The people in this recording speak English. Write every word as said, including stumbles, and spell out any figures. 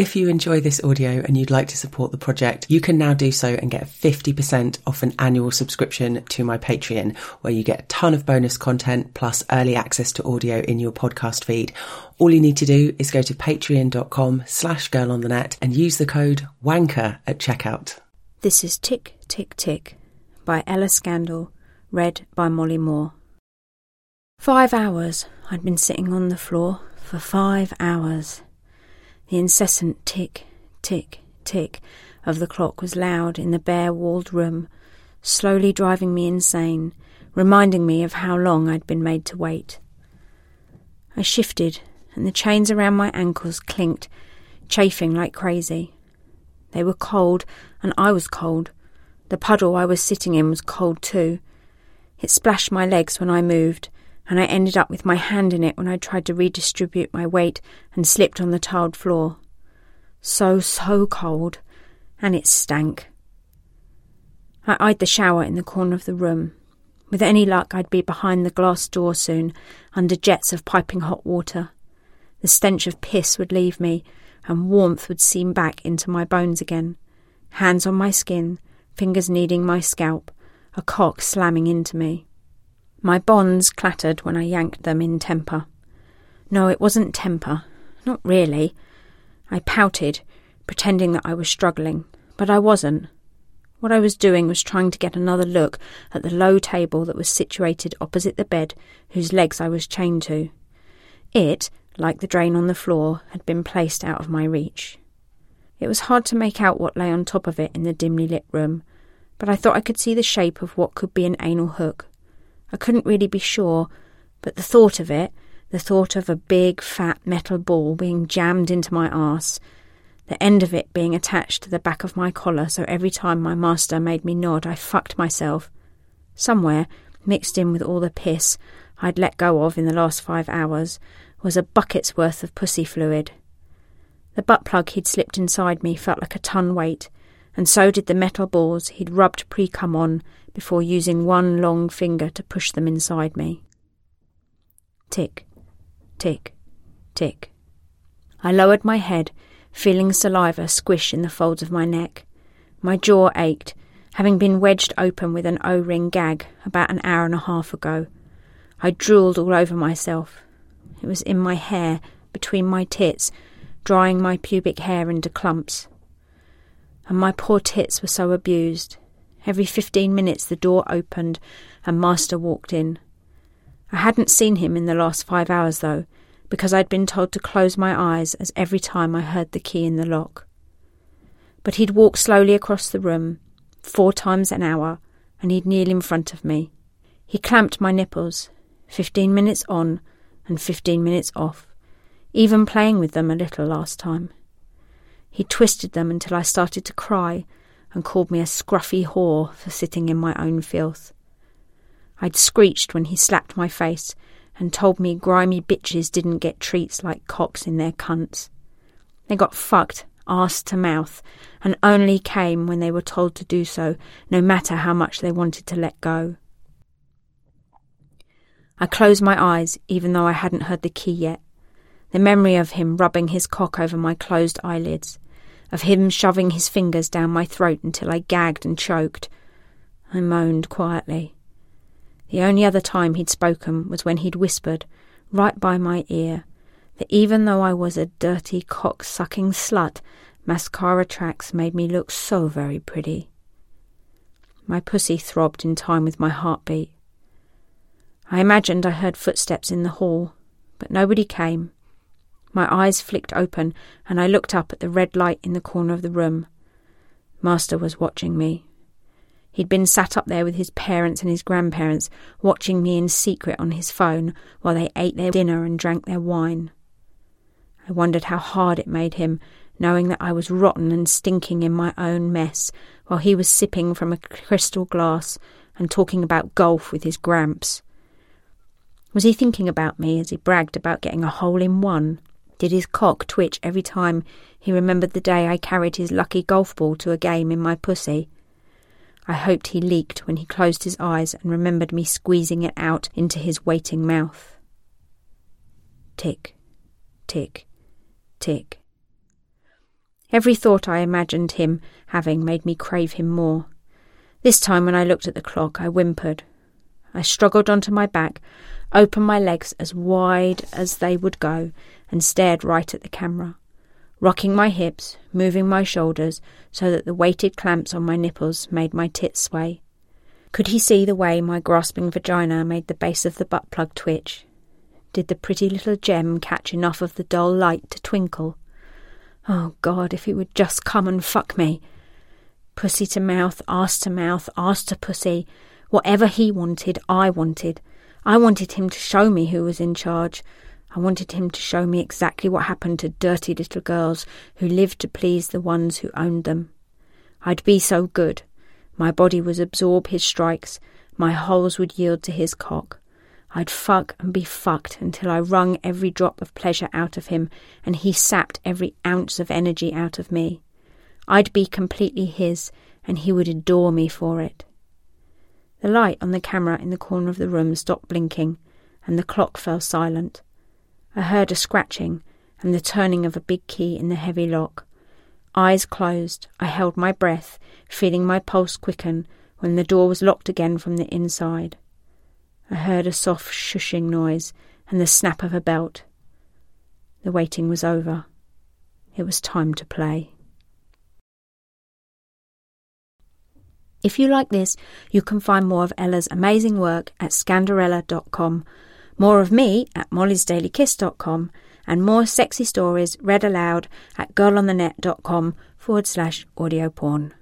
If you enjoy this audio and you'd like to support the project, you can now do so and get fifty percent off an annual subscription to my Patreon, where you get a ton of bonus content plus early access to audio in your podcast feed. All you need to do is go to patreon.com slash girl on the net and use the code WANKER at checkout. This is Tick, Tick, Tick by Ella Scandal, read by Molly Moore. Five hours I'd been sitting on the floor, for five hours. The incessant tick, tick, tick of the clock was loud in the bare-walled room, slowly driving me insane, reminding me of how long I'd been made to wait. I shifted, and the chains around my ankles clinked, chafing like crazy. They were cold, and I was cold. The puddle I was sitting in was cold too. It splashed my legs when I moved, and I ended up with my hand in it when I tried to redistribute my weight and slipped on the tiled floor. So, so cold, and it stank. I eyed the shower in the corner of the room. With any luck, I'd be behind the glass door soon, under jets of piping hot water. The stench of piss would leave me, and warmth would seep back into my bones again. Hands on my skin, fingers kneading my scalp, a cock slamming into me. My bonds clattered when I yanked them in temper. No, it wasn't temper. Not really. I pouted, pretending that I was struggling, but I wasn't. What I was doing was trying to get another look at the low table that was situated opposite the bed whose legs I was chained to. It, like the drain on the floor, had been placed out of my reach. It was hard to make out what lay on top of it in the dimly lit room, but I thought I could see the shape of what could be an anal hook. I couldn't really be sure, but the thought of it, the thought of a big, fat metal ball being jammed into my arse, the end of it being attached to the back of my collar so every time my master made me nod I fucked myself. Somewhere, mixed in with all the piss I'd let go of in the last five hours, was a bucket's worth of pussy fluid. The butt plug he'd slipped inside me felt like a ton weight, and so did the metal balls he'd rubbed pre-cum on before using one long finger to push them inside me. Tick, tick, tick. I lowered my head, feeling saliva squish in the folds of my neck. My jaw ached, having been wedged open with an O-ring gag about an hour and a half ago. I drooled all over myself. It was in my hair, between my tits, drying my pubic hair into clumps. And my poor tits were so abused. Every fifteen minutes the door opened and Master walked in. I hadn't seen him in the last five hours, though, because I'd been told to close my eyes as every time I heard the key in the lock. But he'd walk slowly across the room, four times an hour, and he'd kneel in front of me. He clamped my nipples, fifteen minutes on and fifteen minutes off, even playing with them a little last time. He twisted them until I started to cry and called me a scruffy whore for sitting in my own filth. I'd screeched when he slapped my face and told me grimy bitches didn't get treats like cocks in their cunts. They got fucked arse to mouth and only came when they were told to do so, no matter how much they wanted to let go. I closed my eyes even though I hadn't heard the key yet. The memory of him rubbing his cock over my closed eyelids, of him shoving his fingers down my throat until I gagged and choked. I moaned quietly. The only other time he'd spoken was when he'd whispered, right by my ear, that even though I was a dirty cock-sucking slut, mascara tracks made me look so very pretty. My pussy throbbed in time with my heartbeat. I imagined I heard footsteps in the hall, but nobody came. My eyes flicked open, and I looked up at the red light in the corner of the room. Master was watching me. He'd been sat up there with his parents and his grandparents, watching me in secret on his phone while they ate their dinner and drank their wine. I wondered how hard it made him, knowing that I was rotten and stinking in my own mess, while he was sipping from a crystal glass and talking about golf with his gramps. Was he thinking about me as he bragged about getting a hole-in-one? Did his cock twitch every time he remembered the day I carried his lucky golf ball to a game in my pussy? I hoped he leaked when he closed his eyes and remembered me squeezing it out into his waiting mouth. Tick, tick, tick. Every thought I imagined him having made me crave him more. This time when I looked at the clock, I whimpered. I struggled onto my back, opened my legs as wide as they would go, and stared right at the camera, rocking my hips, moving my shoulders so that the weighted clamps on my nipples made my tits sway. Could he see the way my grasping vagina made the base of the butt plug twitch? Did the pretty little gem catch enough of the dull light to twinkle? Oh, God, if he would just come and fuck me. Pussy to mouth, arse to mouth, arse to pussy. Whatever he wanted, I wanted. I wanted him to show me who was in charge. I wanted him to show me exactly what happened to dirty little girls who lived to please the ones who owned them. I'd be so good. My body would absorb his strikes. My holes would yield to his cock. I'd fuck and be fucked until I wrung every drop of pleasure out of him and he sapped every ounce of energy out of me. I'd be completely his and he would adore me for it. The light on the camera in the corner of the room stopped blinking and the clock fell silent. I heard a scratching and the turning of a big key in the heavy lock. Eyes closed, I held my breath, feeling my pulse quicken when the door was locked again from the inside. I heard a soft shushing noise and the snap of a belt. The waiting was over. It was time to play. If you like this, you can find more of Ella's amazing work at Scandarella dot com, more of me at Molly's Daily Kiss dot com, and more sexy stories read aloud at girlonthenet dot com forward slash audio porn.